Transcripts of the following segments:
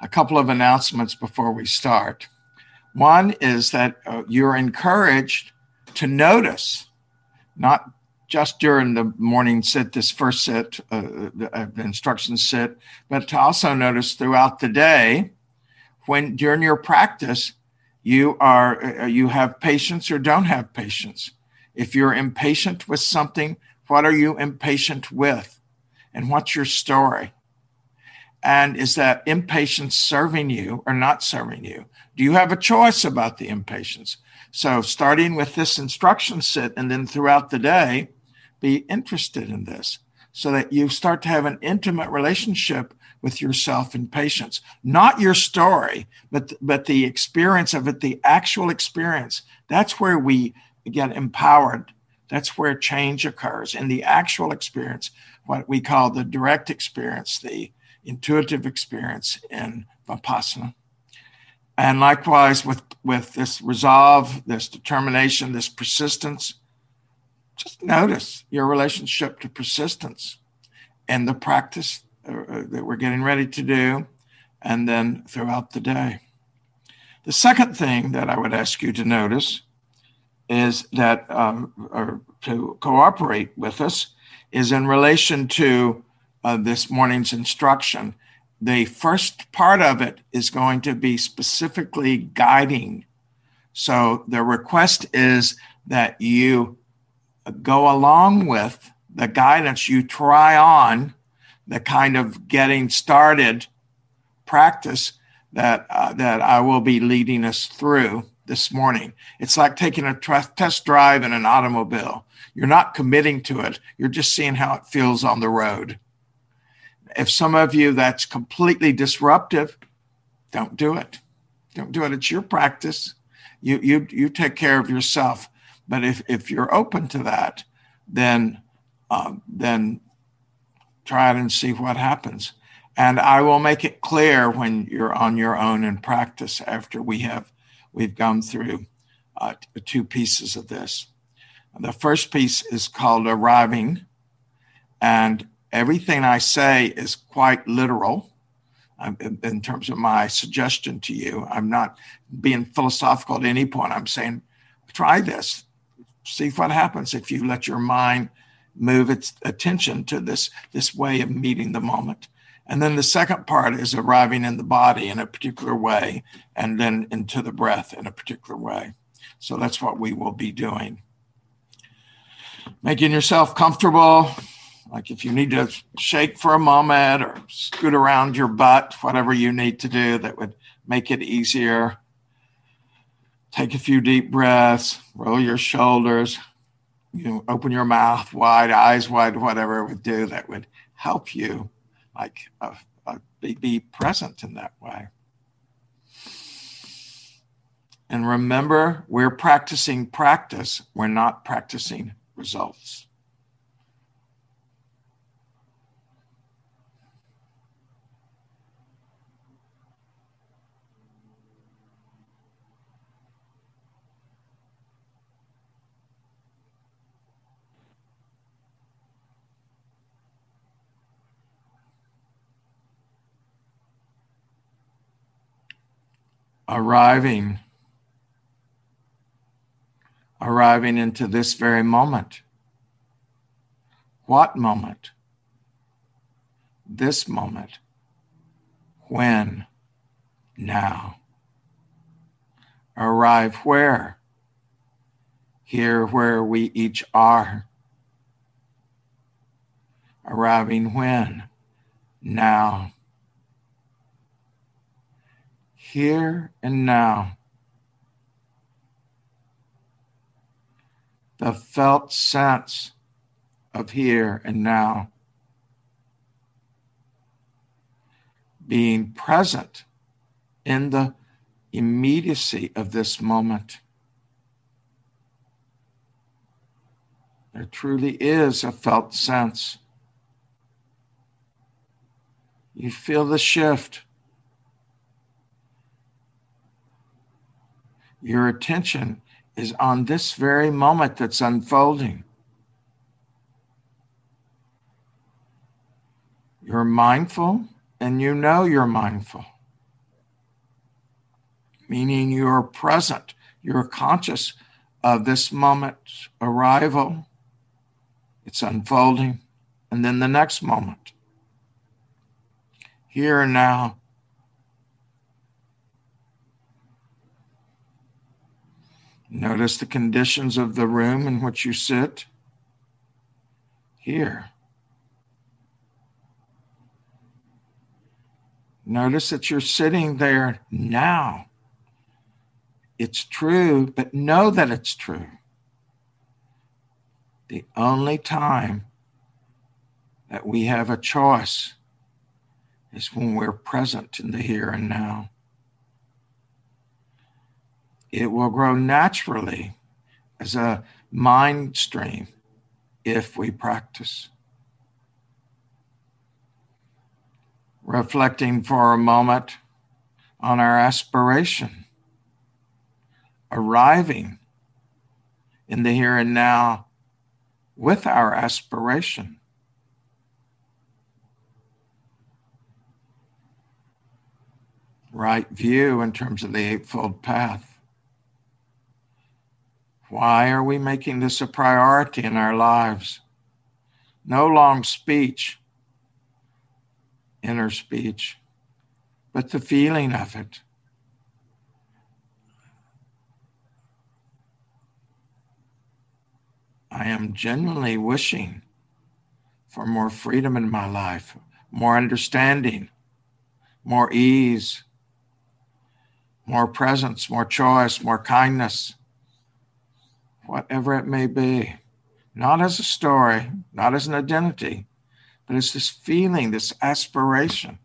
a couple of announcements before we start. One is that you're encouraged to notice, not just during the morning sit, this first sit, the instruction sit, but to also notice throughout the day when during your practice you have patience or don't have patience. If you're impatient with something, what are you impatient with? And what's your story? And is that impatience serving you or not serving you? Do you have a choice about the impatience? So starting with this instruction sit and then throughout the day, be interested in this so that you start to have an intimate relationship with yourself and patience. Not your story, but the experience of it, the actual experience. That's where we get empowered. That's where change occurs in the actual experience, what we call the direct experience, the intuitive experience in Vipassana. And likewise with this resolve, this determination, this persistence, just notice your relationship to persistence and the practice that we're getting ready to do, and then throughout the day. The second thing that I would ask you to notice is that, or to cooperate with us, is in relation to this morning's instruction. The first part of it is going to be specifically guiding. So the request is that you go along with the guidance. You try on the kind of getting started practice that I will be leading us through this morning. It's like taking a test drive in an automobile. You're not committing to it. You're just seeing how it feels on the road. If some of you that's completely disruptive, don't do it. Don't do it. It's your practice. You take care of yourself. But if you're open to that, then try it and see what happens. And I will make it clear when you're on your own in practice after we've gone through two pieces of this. The first piece is called arriving, and everything I say is quite literal in terms of my suggestion to you. I'm not being philosophical at any point. I'm saying, try this. See what happens if you let your mind move its attention to this way of meeting the moment. And then the second part is arriving in the body in a particular way, and then into the breath in a particular way. So that's what we will be doing. Making yourself comfortable, like if you need to shake for a moment or scoot around your butt, whatever you need to do that would make it easier. Take a few deep breaths, roll your shoulders, open your mouth wide, eyes wide, whatever it would do that would help you be present in that way. And remember, we're practicing practice. We're not practicing results. Arriving into this very moment. What moment? This moment. When? Now. Arrive where? Here where we each are. Arriving when? Now. Here and now. The felt sense of here and now. Being present in the immediacy of this moment. There truly is a felt sense. You feel the shift. Your attention is on this very moment that's unfolding. You're mindful, and you know you're mindful. meaning you're present, you're conscious of this moment's arrival, its unfolding, and then the next moment. Here and now. Notice the conditions of the room in which you sit. Here. Notice that you're sitting there now. It's true, but know that it's true. The only time that we have a choice is when we're present in the here and now. It will grow naturally as a mind stream if we practice. Reflecting for a moment on our aspiration, arriving in the here and now with our aspiration. Right view in terms of the Eightfold Path. Why are we making this a priority in our lives? No long speech, inner speech, but the feeling of it. I am genuinely wishing for more freedom in my life, more understanding, more ease, more presence, more choice, more kindness, whatever it may be. Not as a story, not as an identity, but it's this feeling, this aspiration.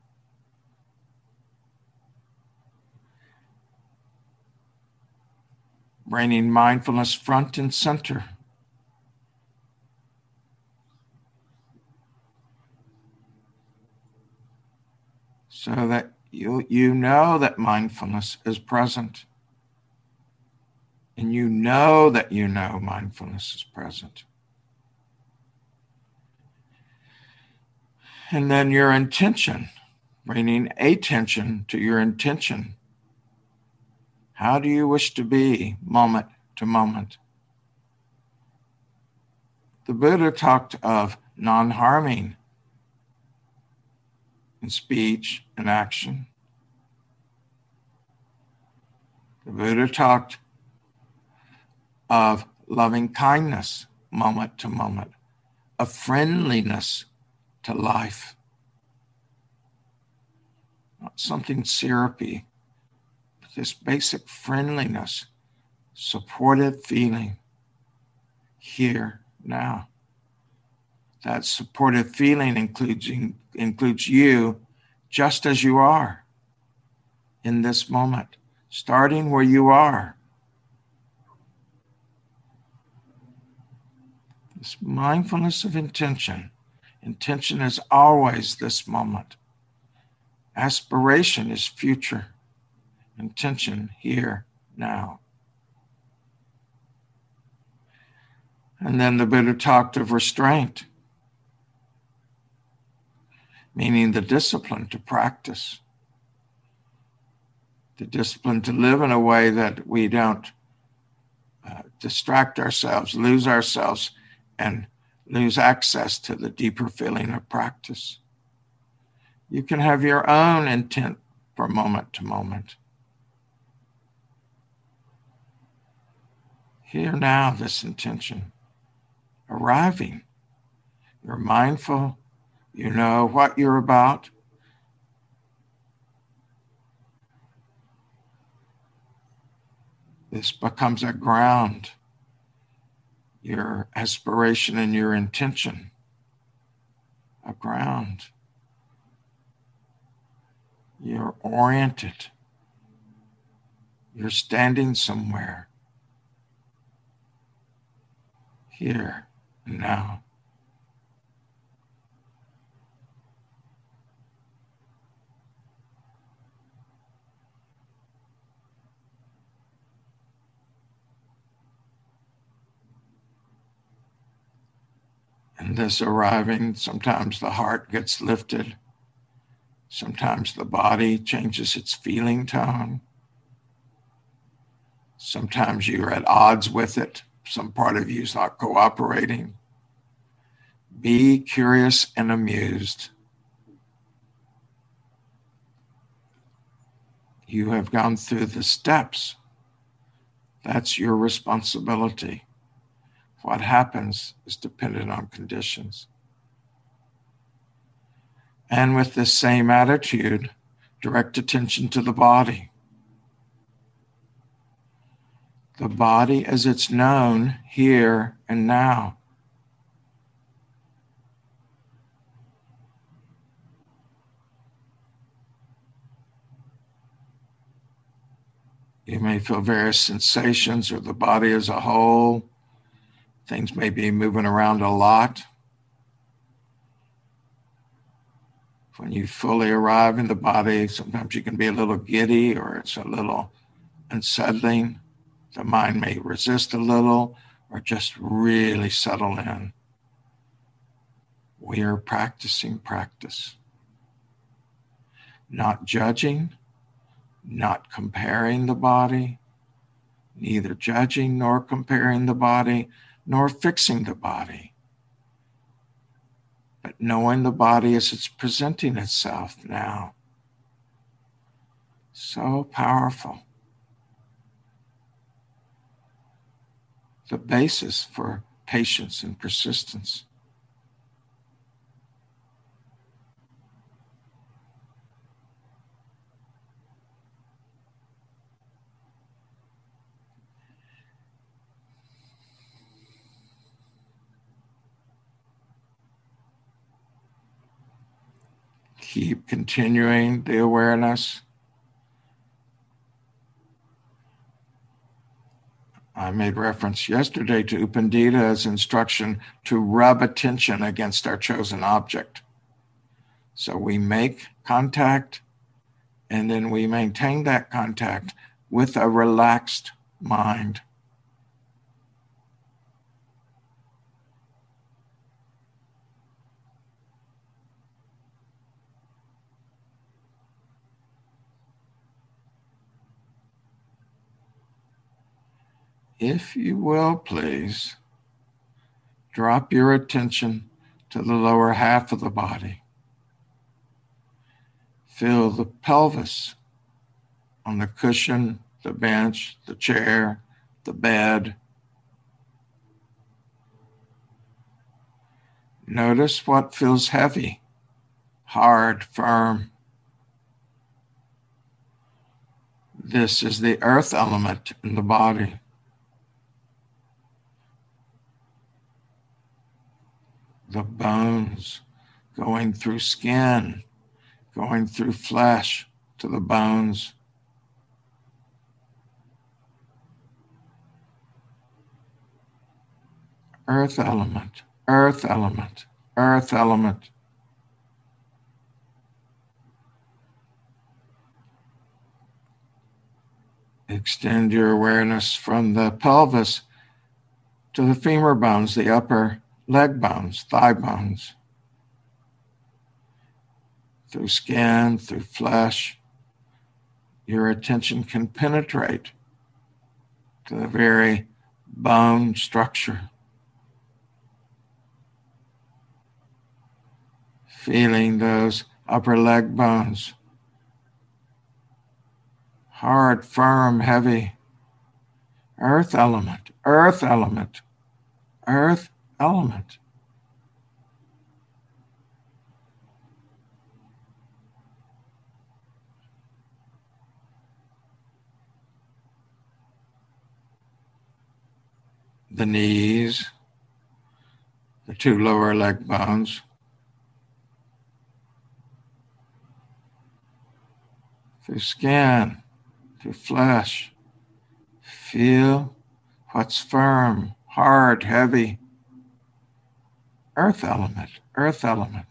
Bringing mindfulness front and center. So that you know that mindfulness is present. And you know that you know mindfulness is present. And then your intention, bringing attention to your intention. How do you wish to be moment to moment? The Buddha talked of non-harming in speech and action. The Buddha talked of loving kindness moment to moment, of friendliness to life. Not something syrupy, but this basic friendliness, supportive feeling here, now. That supportive feeling includes you just as you are in this moment, starting where you are. This mindfulness of intention. Intention is always this moment. Aspiration is future. Intention here, now. And then the Buddha talked of restraint, meaning the discipline to practice. The discipline to live in a way that we don't distract ourselves, lose ourselves, and lose access to the deeper feeling of practice. You can have your own intent from moment to moment. Here now, this intention, arriving. You're mindful, you know what you're about. This becomes a ground. Your aspiration and your intention, a ground. You're oriented. You're standing somewhere. Here and now. And this arriving, sometimes the heart gets lifted. Sometimes the body changes its feeling tone. Sometimes you're at odds with it. Some part of you is not cooperating. Be curious and amused. You have gone through the steps. That's your responsibility. What happens is dependent on conditions. And with this same attitude, direct attention to the body. The body as it's known here and now. You may feel various sensations or the body as a whole. Things may be moving around a lot. When you fully arrive in the body, sometimes you can be a little giddy or it's a little unsettling. The mind may resist a little or just really settle in. We are practicing practice. Not judging, not comparing the body, neither judging nor comparing the body, nor fixing the body, but knowing the body as it's presenting itself now. So powerful. The basis for patience and persistence. Keep continuing the awareness. I made reference yesterday to U Pandita's instruction to rub attention against our chosen object. So we make contact and then we maintain that contact with a relaxed mind. If you will, please, drop your attention to the lower half of the body. Feel the pelvis on the cushion, the bench, the chair, the bed. Notice what feels heavy, hard, firm. This is the earth element in the body. The bones going through skin, going through flesh to the bones. Earth element, earth element, earth element. Extend your awareness from the pelvis to the femur bones, the upper leg bones, thigh bones. Through skin, through flesh, your attention can penetrate to the very bone structure. Feeling those upper leg bones. Hard, firm, heavy. Earth element, earth element, earth element. The knees, the two lower leg bones. Through skin, through flesh. Feel what's firm, hard, heavy. Earth element, earth element.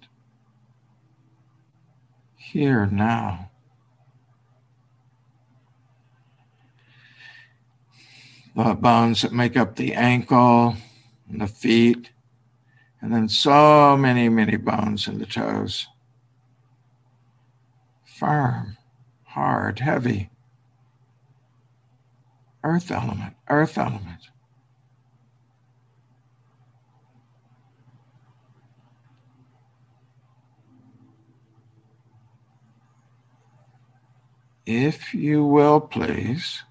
Here, now. The bones that make up the ankle and the feet, and then so many, many bones in the toes. Firm, hard, heavy. earth element, earth element. If you will, please,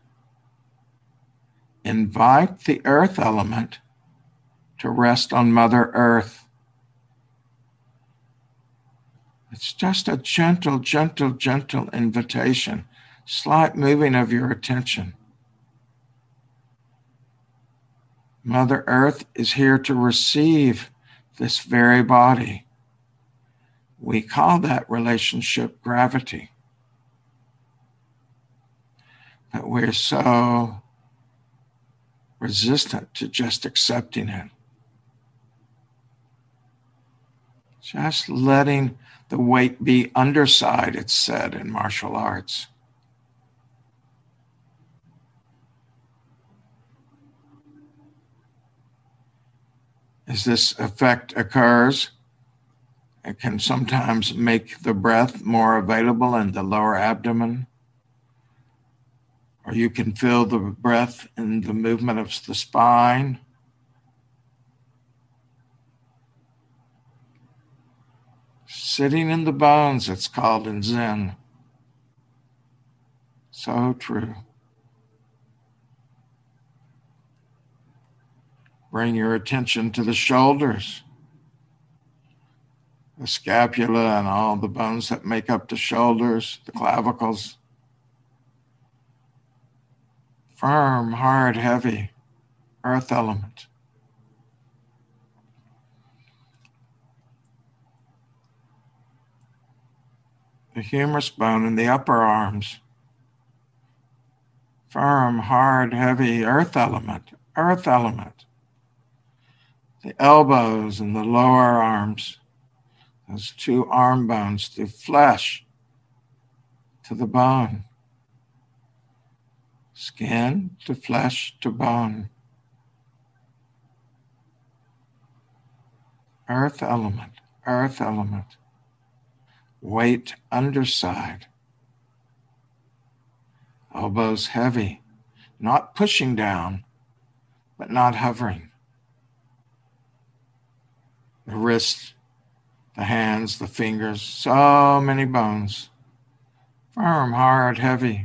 invite the earth element to rest on Mother Earth. It's just a gentle, gentle, gentle invitation, slight moving of your attention. Mother Earth is here to receive this very body. We call that relationship gravity. But we're so resistant to just accepting it. Just letting the weight be underside, it's said in martial arts. As this effect occurs, it can sometimes make the breath more available in the lower abdomen, or you can feel the breath in the movement of the spine. Sitting in the bones, it's called in Zen. So true. Bring your attention to the shoulders, the scapula and all the bones that make up the shoulders, the clavicles. Firm, hard, heavy, earth element. The humerus bone in the upper arms. Firm, hard, heavy, earth element, earth element. The elbows and the lower arms, those two arm bones, the flesh to the bone. Skin to flesh to bone. Earth element, earth element. Weight underside. Elbows heavy, not pushing down, but not hovering. The wrists, the hands, the fingers, so many bones. Firm, hard, heavy.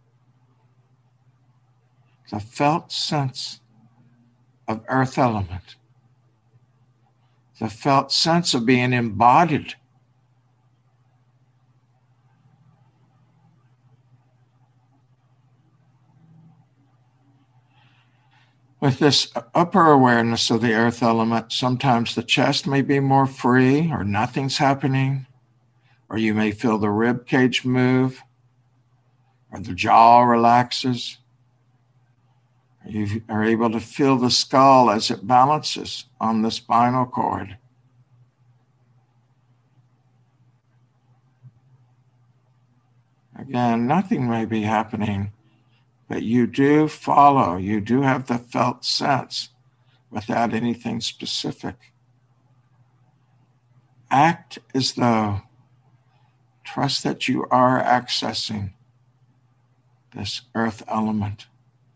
The felt sense of earth element. The felt sense of being embodied. With this upper awareness of the earth element, sometimes the chest may be more free or nothing's happening, or you may feel the rib cage move, or the jaw relaxes. You are able to feel the skull as it balances on the spinal cord. Again, nothing may be happening, but you do follow, you do have the felt sense without anything specific. Act as though, trust that you are accessing this earth element.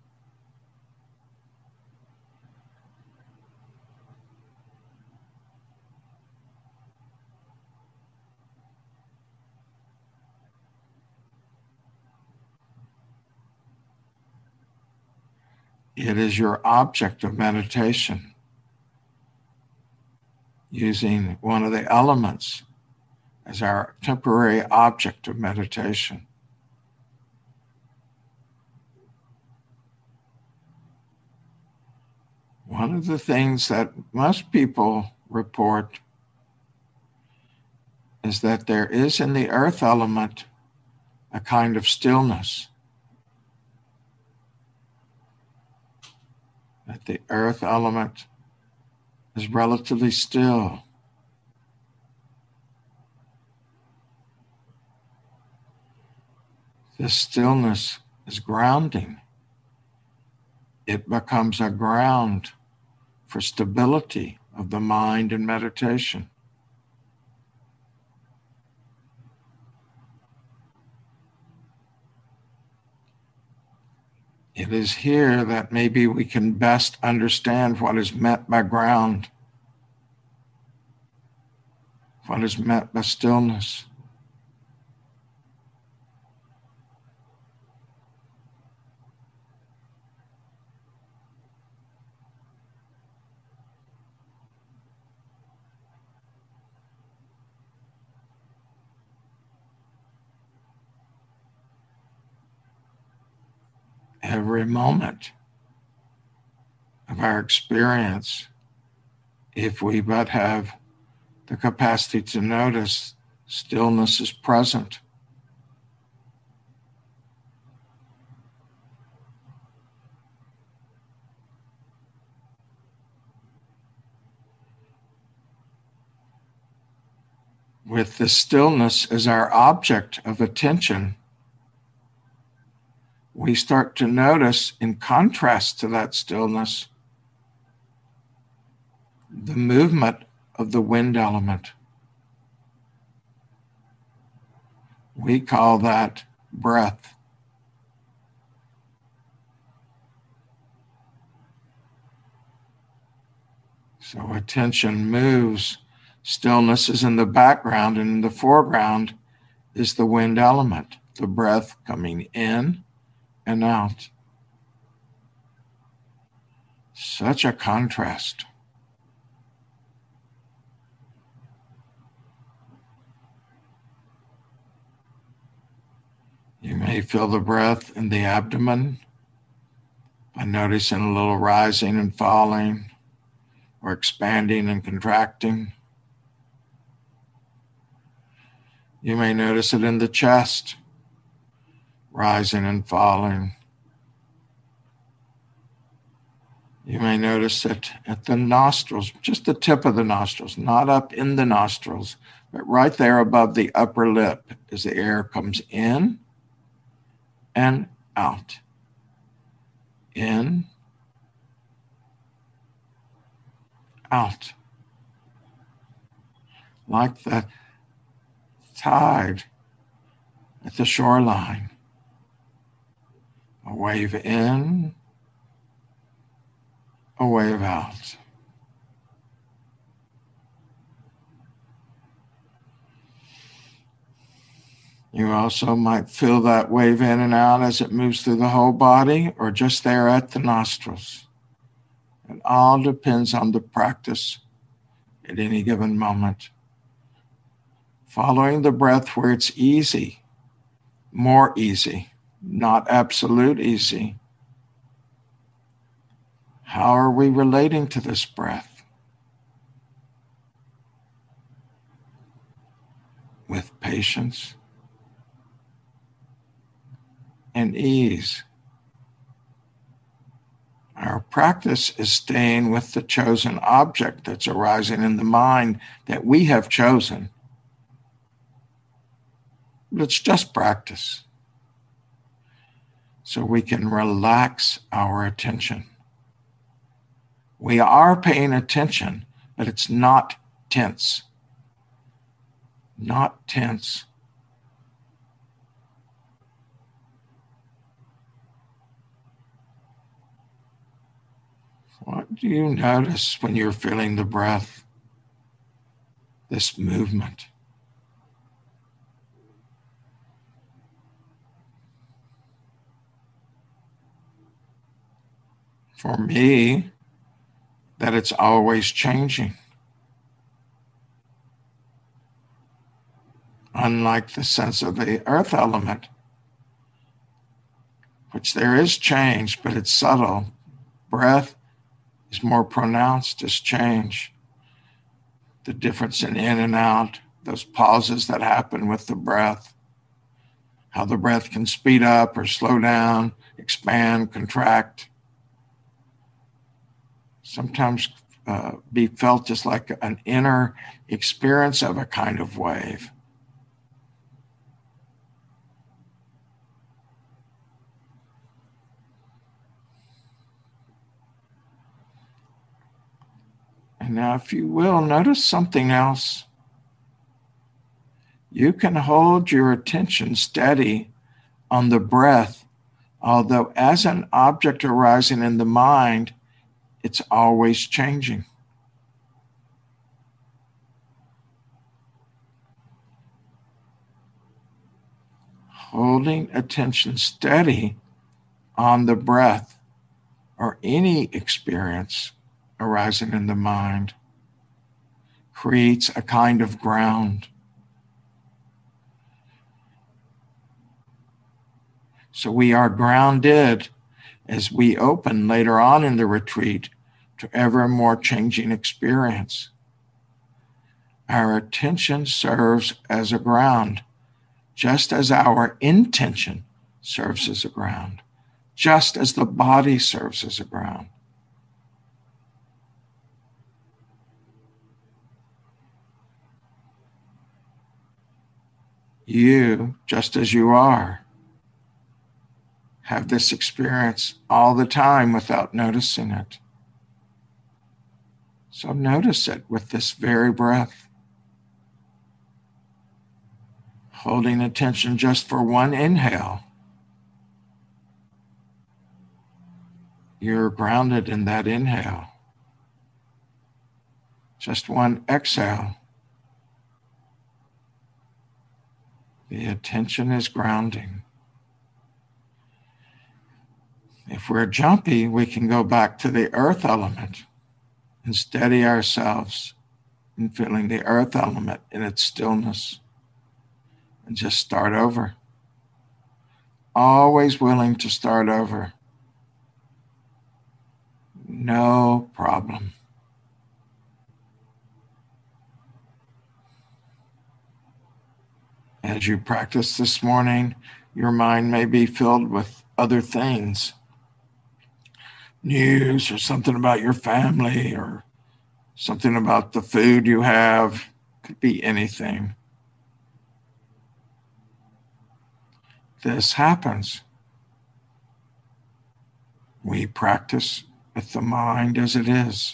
It is your object of meditation, using one of the elements as our temporary object of meditation. One of the things that most people report is that there is in the earth element a kind of stillness. That the earth element is relatively still. This stillness is grounding. It becomes a ground for stability of the mind in meditation. It is here that maybe we can best understand what is meant by ground, what is meant by stillness. Every moment of our experience, if we but have the capacity to notice, stillness is present. With the stillness as our object of attention, we start to notice, in contrast to that stillness, the movement of the wind element. We call that breath. So attention moves. Stillness is in the background, and in the foreground is the wind element, the breath coming in and out. Such a contrast. You may feel the breath in the abdomen by noticing a little rising and falling, or expanding and contracting. You may notice it in the chest, rising and falling. You may notice it at the nostrils, just the tip of the nostrils, not up in the nostrils, but right there above the upper lip as the air comes in and out. In, out. Like the tide at the shoreline. A wave in, a wave out. You also might feel that wave in and out as it moves through the whole body, or just there at the nostrils. It all depends on the practice at any given moment. Following the breath where it's easy, more easy, not absolute easy. How are we relating to this breath? With patience and ease. Our practice is staying with the chosen object that's arising in the mind that we have chosen. But it's just practice. So we can relax our attention. We are paying attention, but it's not tense. Not tense. What do you notice when you're feeling the breath? This movement. For me, that it's always changing. Unlike the sense of the earth element, which there is change, but it's subtle. Breath is more pronounced as change. The difference in and out, those pauses that happen with the breath, how the breath can speed up or slow down, expand, contract. Sometimes be felt as like an inner experience of a kind of wave. And now, if you will, notice something else. You can hold your attention steady on the breath Although as an object arising in the mind, it's always changing. Holding attention steady on the breath or any experience arising in the mind creates a kind of ground. So we are grounded as we open later on in the retreat to ever more changing experience. Our attention serves as a ground, just as our intention serves as a ground, just as the body serves as a ground. You, just as you are, have this experience all the time without noticing it. So notice it with this very breath. Holding attention just for one inhale. You're grounded in that inhale. Just one exhale. The attention is grounding. If we're jumpy, we can go back to the earth element and steady ourselves in feeling the earth element in its stillness and just start over. Always willing to start over. No problem. As you practice this morning, your mind may be filled with other things. News or something about your family or something about the food you have. Could be anything. This happens. We practice with the mind as it is.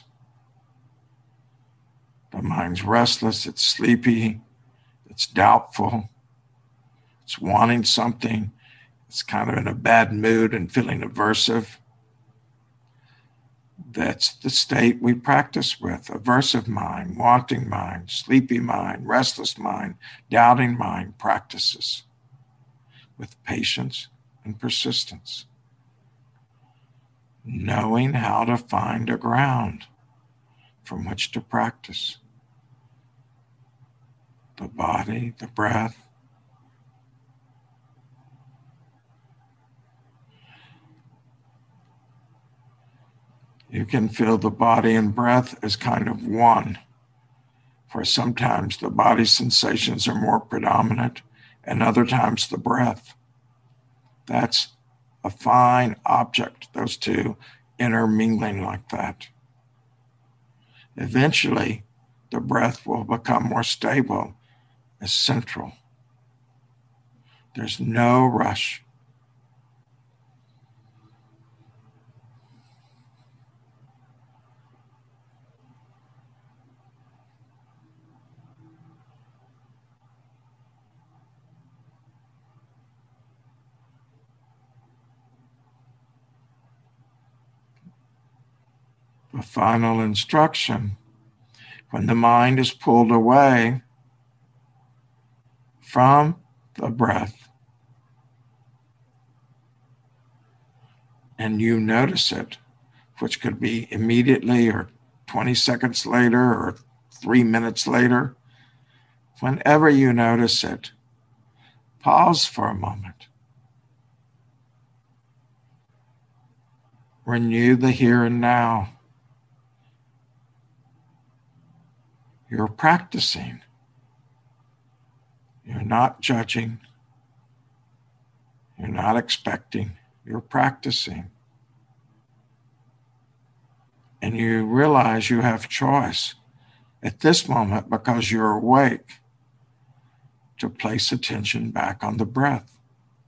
The mind's restless, it's sleepy, it's doubtful, it's wanting something, it's kind of in a bad mood and feeling aversive. That's the state we practice with: aversive mind, wanting mind, sleepy mind, restless mind, doubting mind practices with patience and persistence. Knowing how to find a ground from which to practice. The body, the breath. You can feel the body and breath as kind of one, for sometimes the body sensations are more predominant and other times the breath. That's a fine object, those two intermingling like that. Eventually, the breath will become more stable as central. There's no rush. The final instruction: when the mind is pulled away from the breath and you notice it, which could be immediately or 20 seconds later or 3 minutes later, whenever you notice it, pause for a moment. Renew the here and now. You're practicing. You're not judging. You're not expecting. You're practicing. And you realize you have choice at this moment, because you're awake, to place attention back on the breath.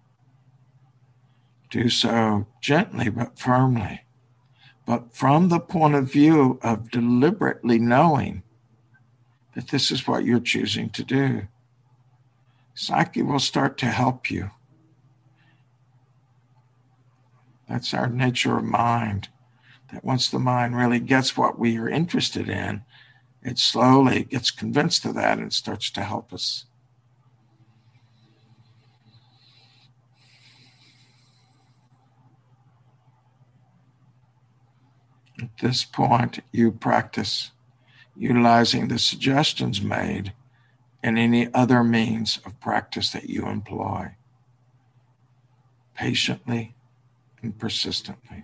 Do so gently but firmly, but from the point of view of deliberately knowing that this is what you're choosing to do. Psyche will start to help you. That's our nature of mind, that once the mind really gets what we are interested in, it slowly gets convinced of that and starts to help us. At this point, you practice utilizing the suggestions made and any other means of practice that you employ, patiently and persistently.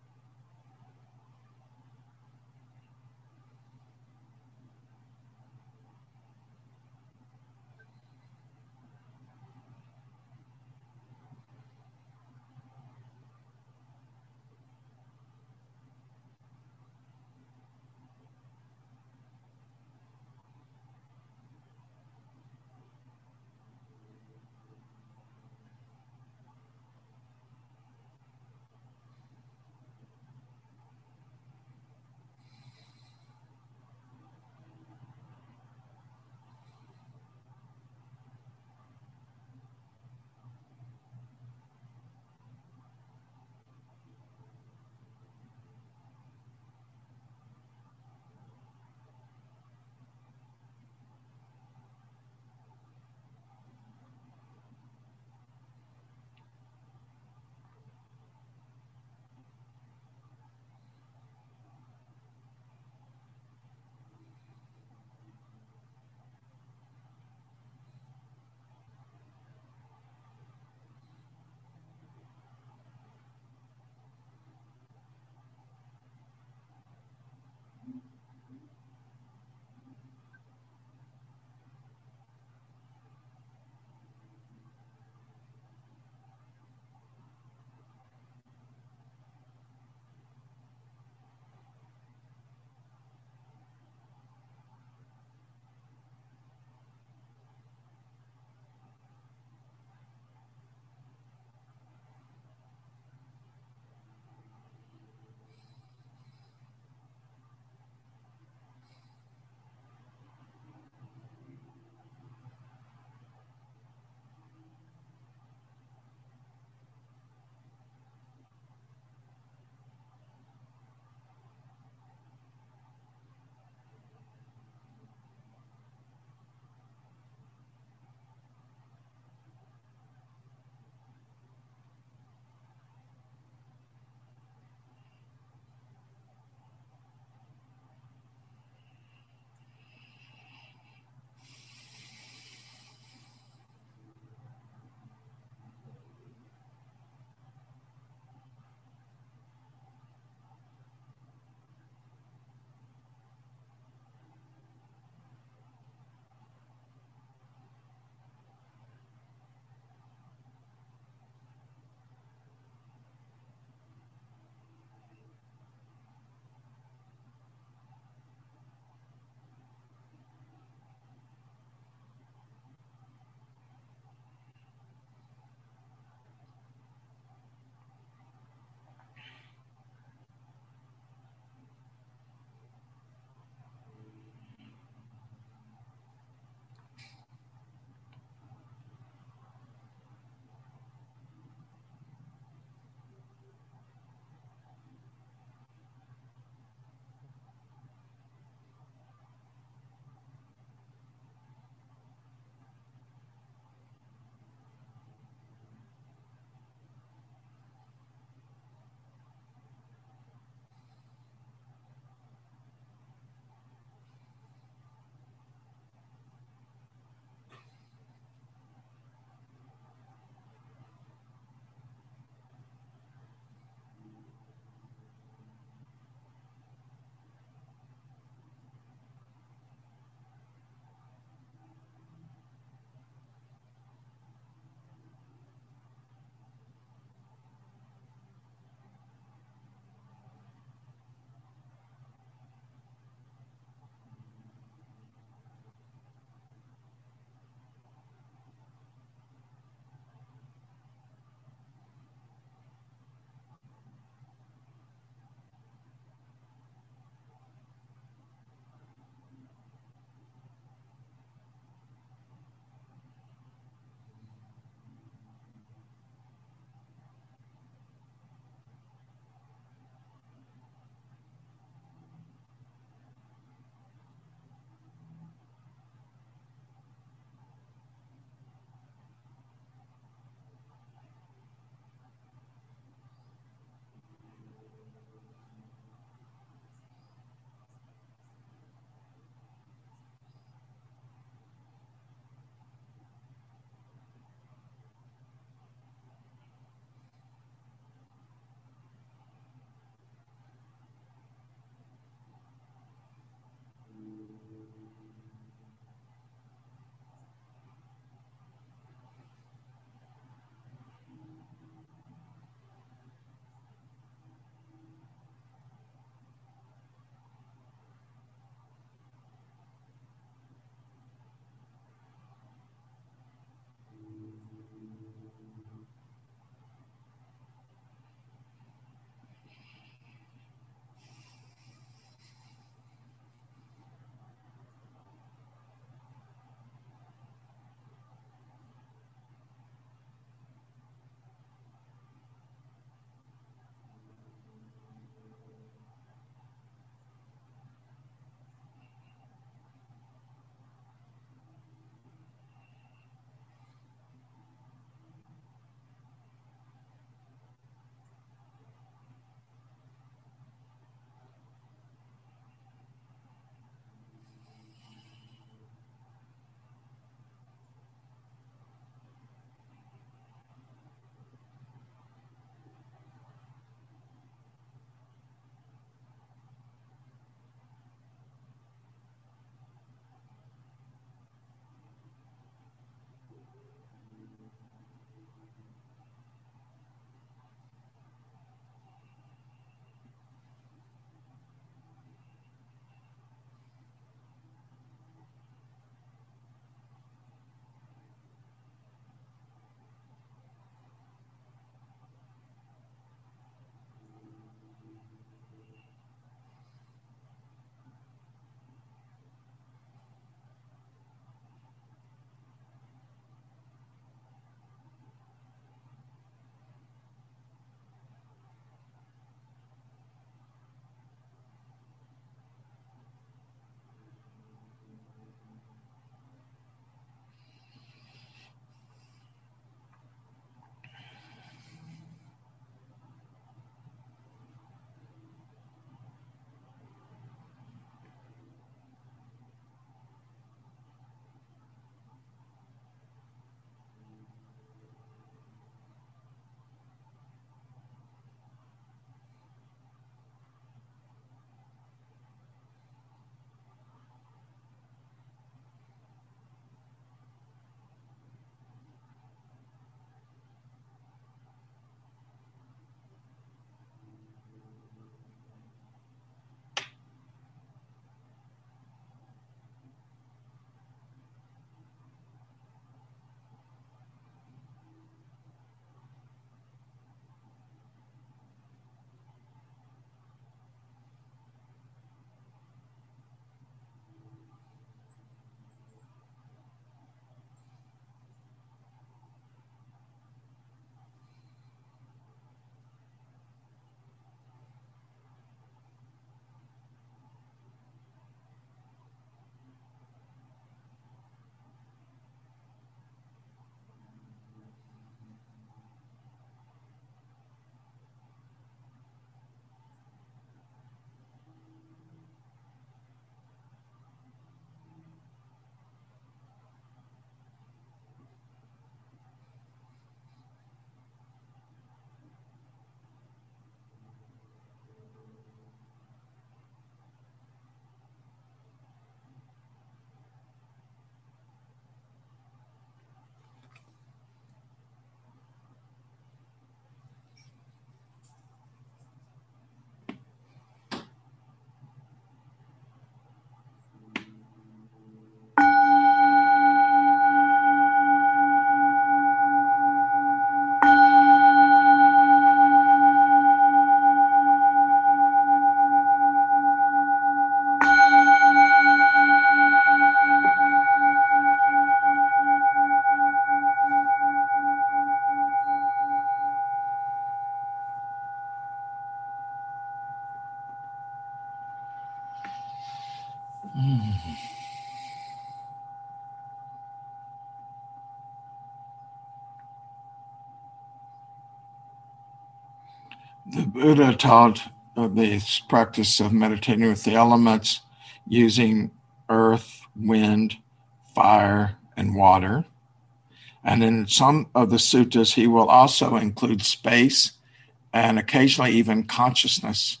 The Buddha taught this practice of meditating with the elements using earth, wind, fire, and water. And in some of the suttas, he will also include space and occasionally even consciousness.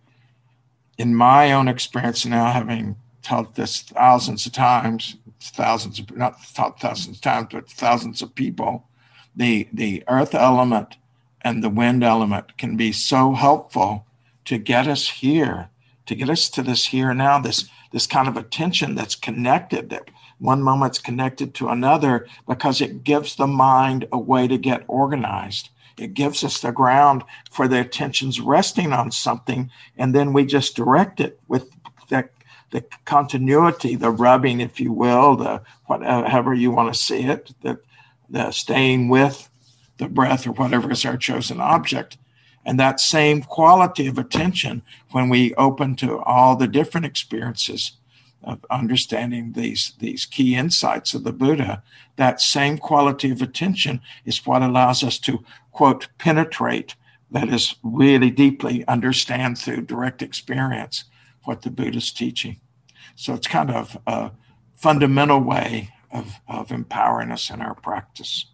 In my own experience now, having taught this thousands of times, not taught thousands of times, but thousands of people, the earth element and the wind element can be so helpful to get us here, to get us to this here now, this kind of attention that's connected, that one moment's connected to another, because it gives the mind a way to get organized. It gives us the ground for the attention's resting on something, and then we just direct it with the continuity, the rubbing, if you will, the whatever you want to see it, the staying with the breath or whatever is our chosen object. And that same quality of attention, when we open to all the different experiences of understanding these key insights of the Buddha, that same quality of attention is what allows us to, quote, penetrate, that is, really deeply understand through direct experience what the Buddha's teaching. So it's kind of a fundamental way of empowering us in our practice.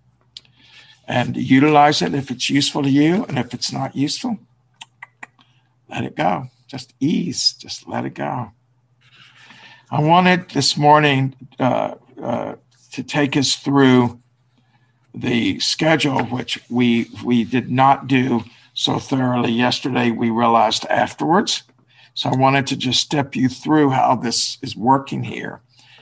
And utilize it if it's useful to you, and if it's not useful, let it go. Just ease, just let it go. I wanted this morning to take us through the schedule, which we did not do so thoroughly yesterday. We realized afterwards. So I wanted to just step you through how this is working here.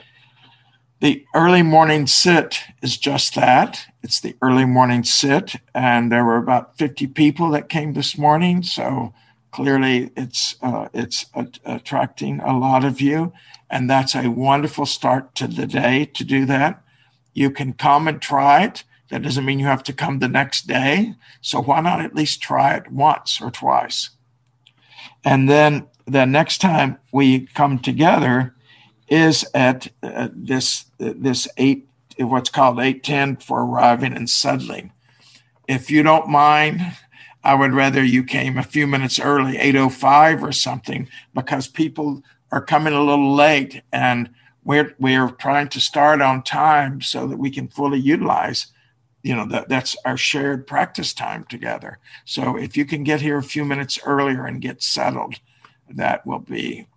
The early morning sit is just that. It's the early morning sit, and there were about 50 people that came this morning. So clearly it's attracting a lot of you, and that's a wonderful start to the day to do that. You can come and try it. That doesn't mean you have to come the next day. So why not at least try it once or twice? And then the next time we come together is at this 8, what's called 8:10 for arriving and settling. If you don't mind, I would rather you came a few minutes early, 8:05 or something, because people are coming a little late, and we're trying to start on time so that we can fully utilize, that's our shared practice time together. So if you can get here a few minutes earlier and get settled, that will be.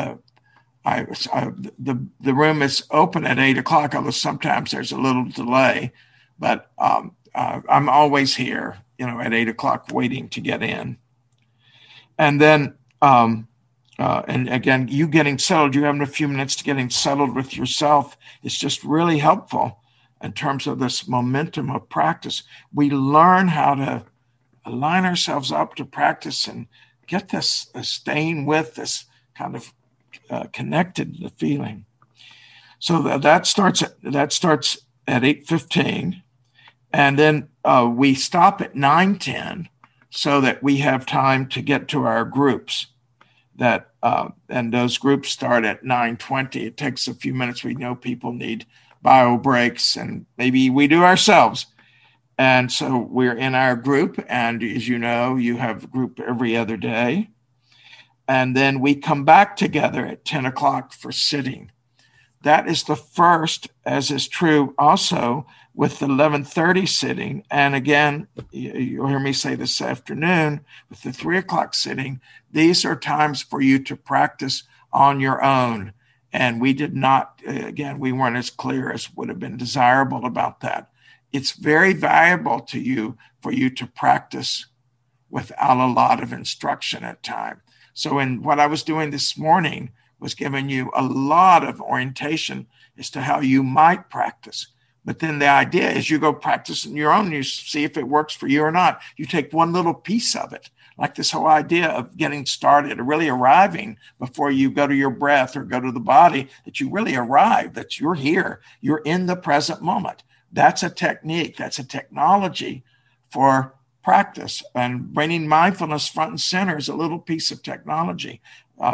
The room is open at 8 o'clock, although sometimes there's a little delay, but I'm always here, at 8 o'clock waiting to get in. And then, and again, you getting settled, you having a few minutes to getting settled with yourself is just really helpful in terms of this momentum of practice. We learn how to align ourselves up to practice and get this staying with this kind of connected the feeling. So that starts at 8:15, and then we stop at 9:10 so that we have time to get to our groups. And those groups start at 9:20. It takes a few minutes. We know people need bio breaks, and maybe we do ourselves. And so we're in our group, and as you know, you have a group every other day. And then we come back together at 10 o'clock for sitting. That is the first, as is true also with the 11:30 sitting. And again, you'll hear me say this afternoon with the 3 o'clock sitting, these are times for you to practice on your own. And we did not, again, we weren't as clear as would have been desirable about that. It's very valuable to you for you to practice without a lot of instruction at time. So in what I was doing this morning was giving you a lot of orientation as to how you might practice. But then the idea is you go practice on your own, you see if it works for you or not. You take one little piece of it, like this whole idea of getting started, or really arriving before you go to your breath or go to the body, that you really arrive, that you're here, you're in the present moment. That's a technique, that's a technology for practice, and bringing mindfulness front and center is a little piece of technology.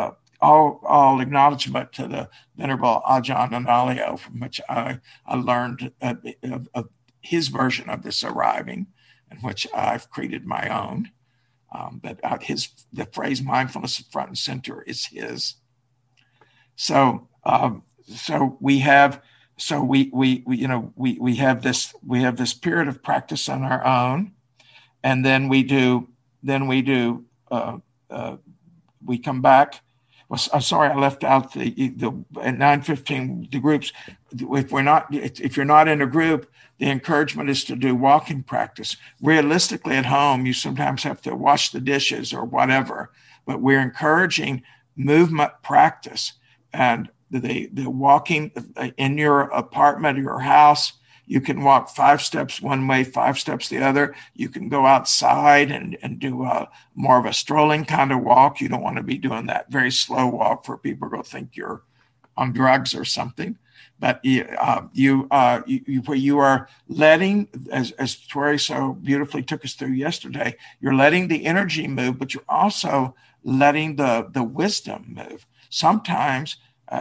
all acknowledgement to the Venerable Ajahn Analayo, from which I learned of his version of this arriving, in which I've created my own. But the phrase mindfulness front and center is his. So we have this period of practice on our own, and then we come back. Well, I'm sorry, I left out the at 9:15 the groups. If you're not in a group, the encouragement is to do walking practice. Realistically, at home, you sometimes have to wash the dishes or whatever, but we're encouraging movement practice. And the walking in your apartment or your house, you can walk 5 steps one way, 5 steps the other. You can go outside and do more of a strolling kind of walk. You don't want to be doing that very slow walk for people to think you're on drugs or something. But you are letting, as Tori so beautifully took us through yesterday, you're letting the energy move, but you're also letting the wisdom move. Sometimes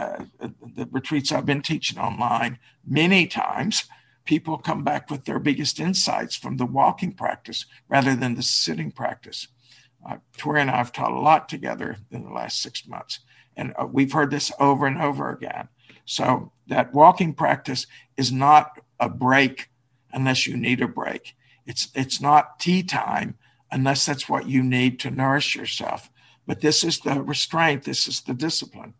the retreats I've been teaching online, many times, people come back with their biggest insights from the walking practice rather than the sitting practice. Tori and I have taught a lot together in the last 6 months, and we've heard this over and over again. So that walking practice is not a break unless you need a break. It's not tea time unless that's what you need to nourish yourself. But this is the restraint. This is the discipline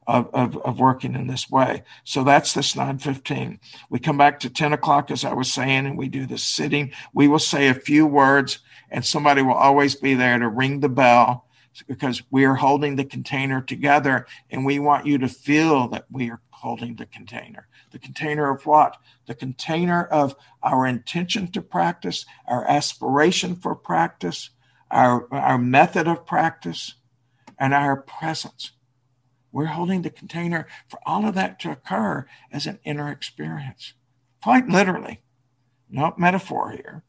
of working in this way. So that's this 9:15. We come back to 10 o'clock, as I was saying, and we do the sitting. We will say a few words, and somebody will always be there to ring the bell, because we are holding the container together, and we want you to feel that we are holding the container. The container of what? The container of our intention to practice, our aspiration for practice, our method of practice, and our presence. We're holding the container for all of that to occur as an inner experience, quite literally, not metaphor here.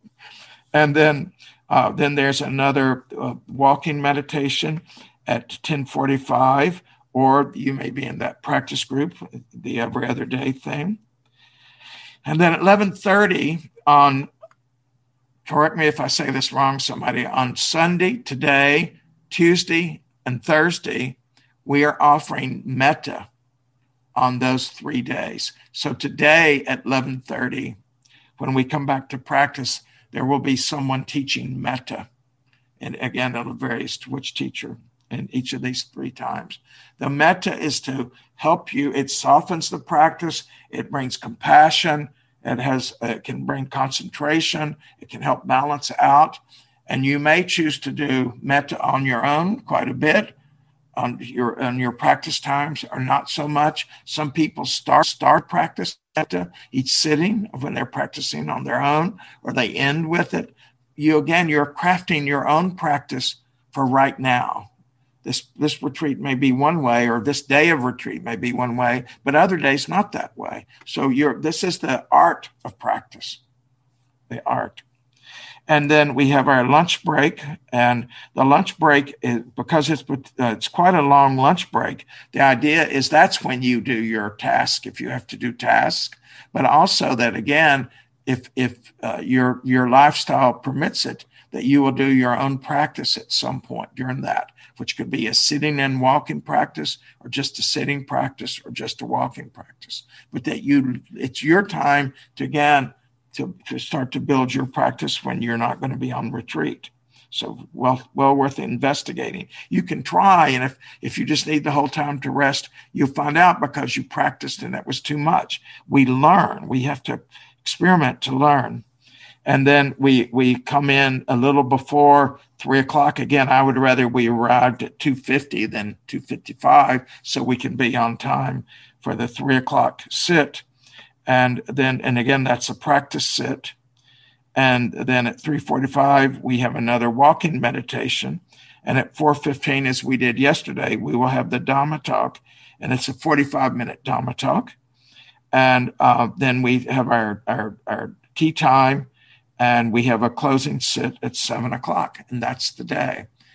And then there's another walking meditation at 10:45, or you may be in that practice group, the every other day thing. And then at 11:30 on, correct me if I say this wrong, somebody, on Sunday, today, Tuesday, and Thursday, we are offering metta on those 3 days. So today at 11:30, when we come back to practice, there will be someone teaching metta. And again, it'll vary to which teacher in each of these 3 times. The metta is to help you. It softens the practice. It brings compassion. It can bring concentration. It can help balance out. And you may choose to do metta on your own quite a bit. On your practice times, or not so much. Some people start practice metta each sitting when they're practicing on their own, or they end with it. You're crafting your own practice for right now. This retreat may be one way, or this day of retreat may be one way, but other days not that way. So this is the art of practice, the art. And then we have our lunch break, and the lunch break is, because it's quite a long lunch break. The idea is that's when you do your task, if you have to do tasks, but also that again, if your lifestyle permits it, that you will do your own practice at some point during that, which could be a sitting and walking practice, or just a sitting practice, or just a walking practice. But that it's your time to start to build your practice when you're not going to be on retreat. So well worth investigating. You can try, and if you just need the whole time to rest, you'll find out because you practiced and that was too much. We learn. We have to experiment to learn. And then we come in a little before 3 o'clock. Again, I would rather we arrived at 2:50 than 2:55, so we can be on time for the 3 o'clock sit. And again, that's a practice sit. And then at 3:45, we have another walking meditation. And at 4:15, as we did yesterday, we will have the Dhamma talk. And it's a 45-minute Dhamma talk. And then we have our tea time, and we have a closing sit at 7 o'clock. And that's the day.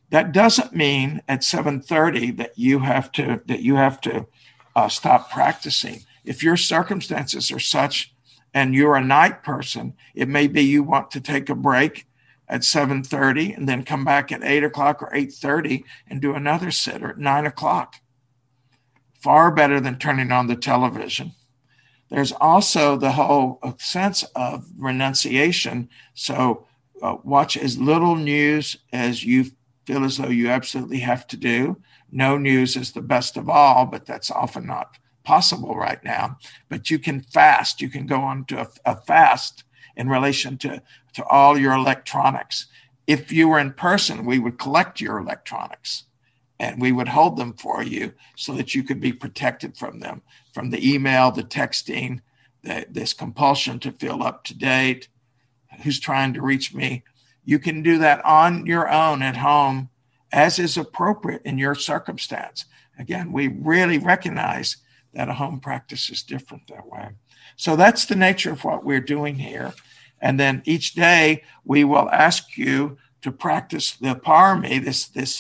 That doesn't mean at 7:30 that you have to stop practicing. If your circumstances are such and you're a night person, it may be you want to take a break at 7:30 and then come back at 8 o'clock or 8:30 and do another sit, or at 9 o'clock. Far better than turning on the television. There's also the whole sense of renunciation. So watch as little news as you feel as though you absolutely have to do. No news is the best of all, but that's often not possible right now. But you can fast. You can go on to a fast in relation to all your electronics. If you were in person, we would collect your electronics and we would hold them for you so that you could be protected from them, from the email, the texting, this compulsion to feel up to date, who's trying to reach me. You can do that on your own at home as is appropriate in your circumstance. Again, we really recognize that a home practice is different that way. So that's the nature of what we're doing here. And then each day we will ask you to practice the parami, this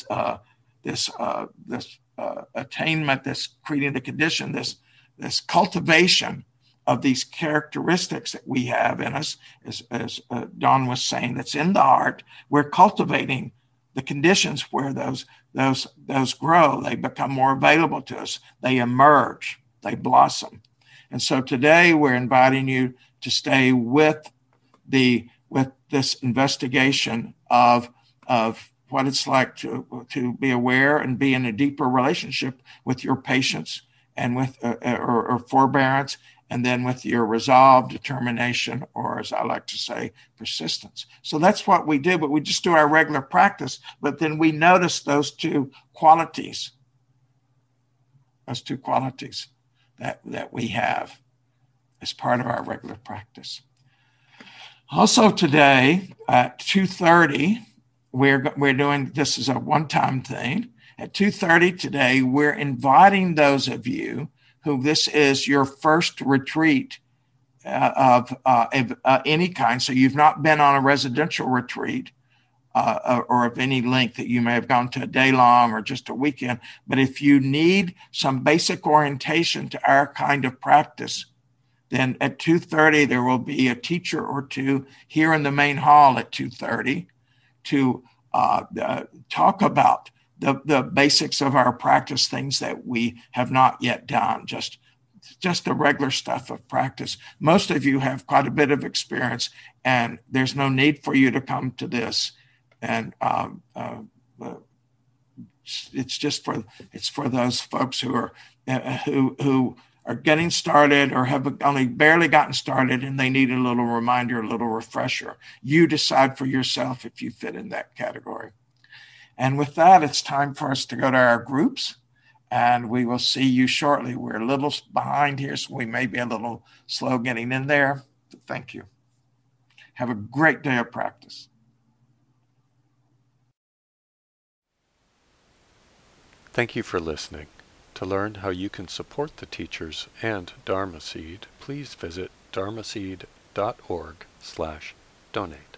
attainment, this creating the condition, this cultivation of these characteristics that we have in us, as Don was saying, that's in the heart. We're cultivating the conditions where those grow. They become more available to us. They emerge. They blossom. And so today we're inviting you to stay with this investigation of what it's like to be aware and be in a deeper relationship with your patience and with or forbearance, and then with your resolve, determination, or as I like to say, persistence. So that's what we do, but we just do our regular practice, but then we notice those two qualities that we have as part of our regular practice. Also today at 2:30, we're doing, this is a one-time thing. At 2:30 today, we're inviting those of you who this is your first retreat of any kind. So you've not been on a residential retreat or of any length, that you may have gone to a day long or just a weekend. But if you need some basic orientation to our kind of practice, then at 2:30, there will be a teacher or two here in the main hall at 2:30 to talk about the basics of our practice, things that we have not yet done, just the regular stuff of practice. Most of you have quite a bit of experience, and there's no need for you to come to this. And it's for those folks who are getting started or have only barely gotten started, and they need a little reminder, a little refresher. You decide for yourself if you fit in that category. And with that, it's time for us to go to our groups, and we will see you shortly. We're a little behind here, so we may be a little slow getting in there. But thank you. Have a great day of practice. Thank you for listening. To learn how you can support the teachers and Dharma Seed, please visit dharmaseed.org/donate.